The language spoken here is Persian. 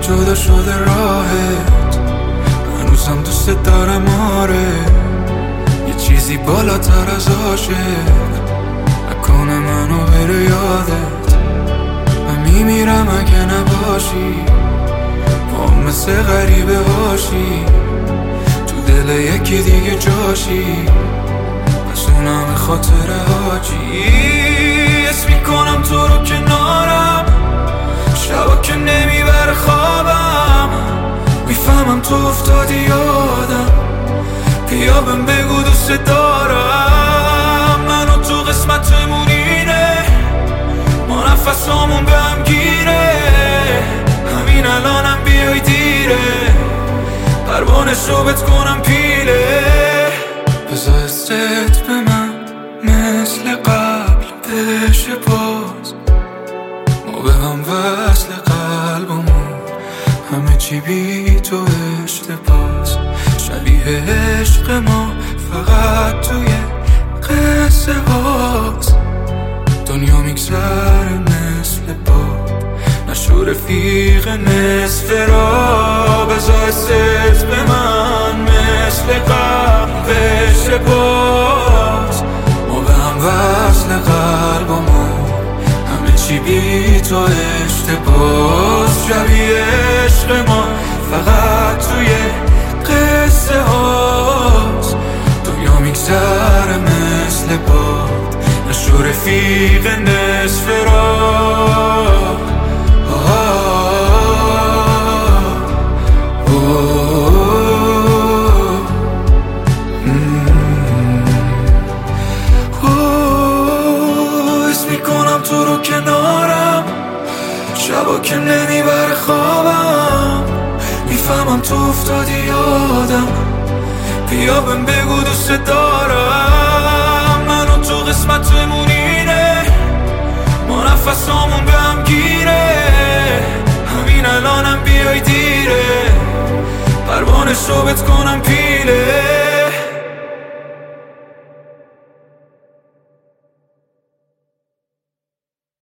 جدا شده راهت، هنوزم دوست دارم آره. یه چیزی بالاتر از عاشق نکنه منو بره یادت. من میمیرم اگه نباشی، با مثل غریبه هاشی، تو دل یکی دیگه جاشی، پس اونم خاطره هاچی. حس میکنم تو رو کنارم، شبا که نمیبره خوابم، میفهمم تو افتادی یادم، بیا بهم بگو دوست دارم. منو تو قسمتمون اینه، ما نفسامون به هم گیره، همین الانم بیای دیره، پروانه شوبت کنم پیله. بذار حست به من مثل قبل بشه باز، ما به هم وصل قلبمون، همه چی بی تو اشتباس. شبیه عشق ما فقط توی قصه هاست، دنیا میگذره مثل باد، نشو رفیق نصف را. بذار حست به من مثل قبل بشه باز، ما به هم وصل قلبمون، همه چی بی تو اشتباس. شبیه عشق ما فقط توی قصه هاست، دنیا میگذره مثل باد، نشو رفیق نصف را. حس میکنم تو رو کنارم، شبا که نمیبره خوابم، میفهمم تو افتادی یادم، بیا بهم بگو دوست دارم. منو تو قسمتمون اینه، ما نفسامون به هم گیره، همین الانم بیای دیره، پروانه شوبت کنم پیله.